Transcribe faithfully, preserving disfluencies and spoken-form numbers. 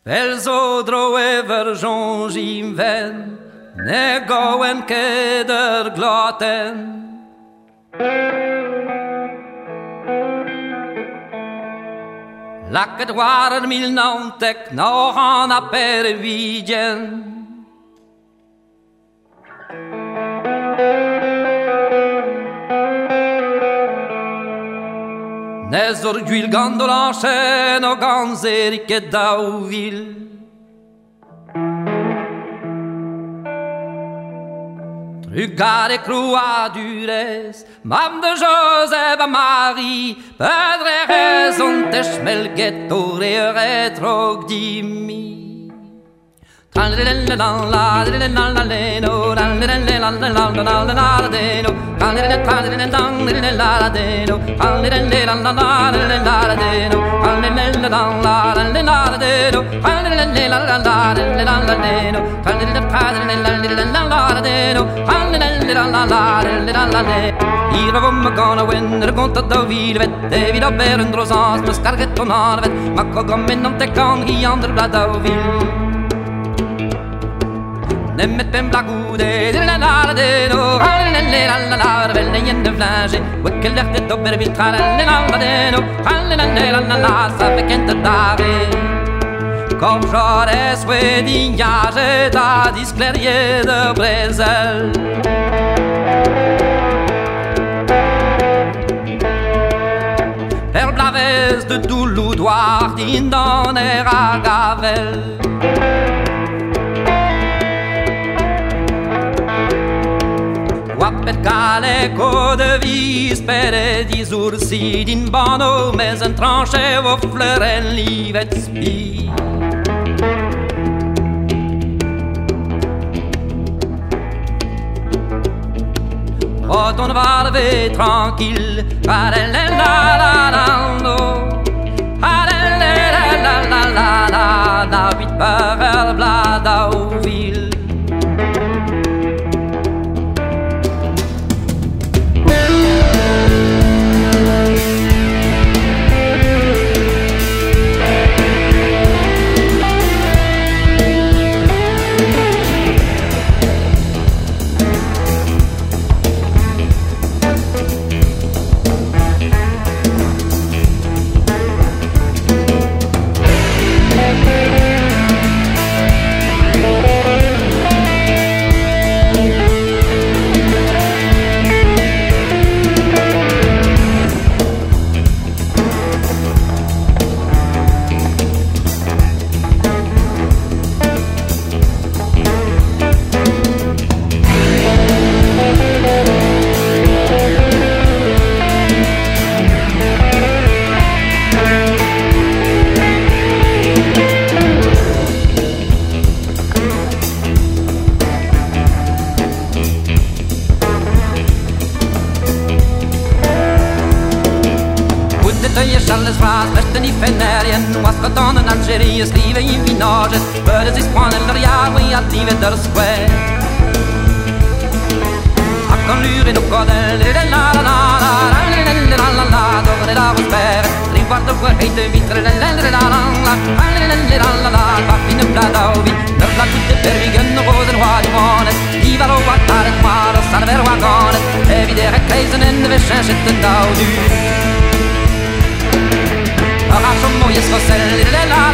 Vel zo dro ever jonjim ven, ne goen keder glaten. Lakket waren mil nauntek nog aan a pervidjen. Nezor d'huile gandolanchen o ganzerik et daouvil. Trugare croix dures, mam de Joseph a Marie, pedre raison te schmelget ore trog dimi. La la la la la la la la la la la la Hier om me gaan winnen, komt dat de wiel wet. Wie dat bij een drozans, me skarget on haar wet. Maar ik ga min om te kan, die ander blad dat wiel. Nemmet ben blagude, la la la de no, la la la la, velle in de vlage, wekkel legt dobber vil tra la la la de no, la la la la, sa bekende dare. Kom jores wedding jage da disclerie de Brésil. Per blaves de Douloudoir, din dans era gavel. Wappet caleco de vis per dis ursi din bano, mais un tranche vo fleuren livet spi. Retourne varve tranquille, la la la la la no, la la la la la la la, la vite par el blada au ville. Charles Fras, vesten i Fennerien, Wascatan en Algerie, skriver i vinaget, bördes i Spanien eller jag, i allt livet där skär. Akon luren och gadel, la la la la, la la la la, då det där var spär. Ring vart och skär, hejte vitre, la la la la la, la la la, vart finne blada och vi, nörla tutte per vigen och rosen var i vanet. Ivar och vart är ett mar och salver och aganet, är vi där kejsen en väschen, sätten dag du. Som mojes for selv, la la